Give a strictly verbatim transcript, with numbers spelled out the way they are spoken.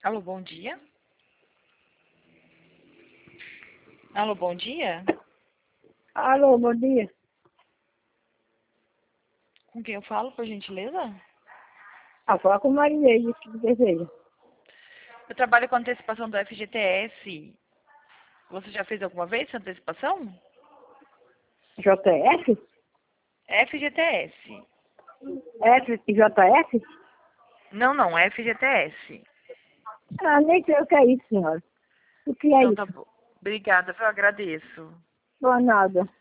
Alô, bom dia. Alô, bom dia. Alô, bom dia. Com quem eu falo, por gentileza? Ah, fala com Marinês, que deseja. Eu trabalho com antecipação do F G T S. Você já fez alguma vez essa antecipação? J F? F G T S. F J F? Não, não, F G T S. Ah, nem sei o que é isso, senhora. O que é Então tá isso? bom. Obrigada, eu agradeço. Não é nada.